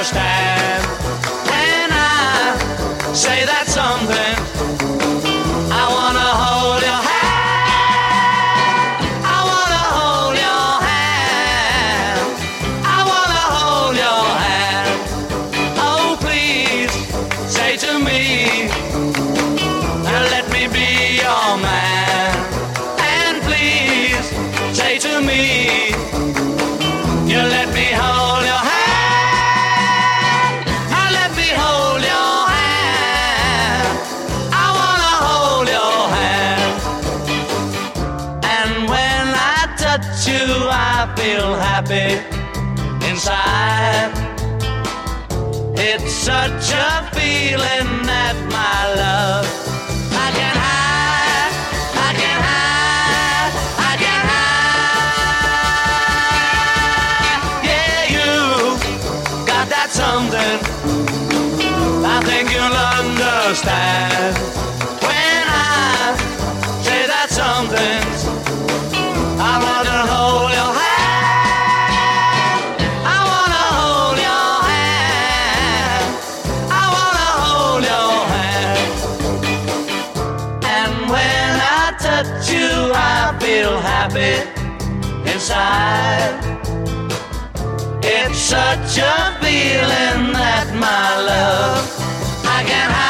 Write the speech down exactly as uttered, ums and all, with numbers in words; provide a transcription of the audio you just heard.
understand. When I say that something, I wanna hold your hand. I wanna hold your hand. I wanna hold your hand. Oh, please say to me, let me be your man. And please say to me, you let me hold your hand. I let me hold your hand. I wanna hold your hand. And when I touch you, I feel happy inside. It's such a feeling that my love I can hide, I can hide, I can hide. Yeah, you got that something I think you'll understand. When I say that something, I wanna hold your hand. I wanna hold your hand. I wanna hold your hand. And when I touch you, I feel happy inside. It's such a feeling that my love I can have.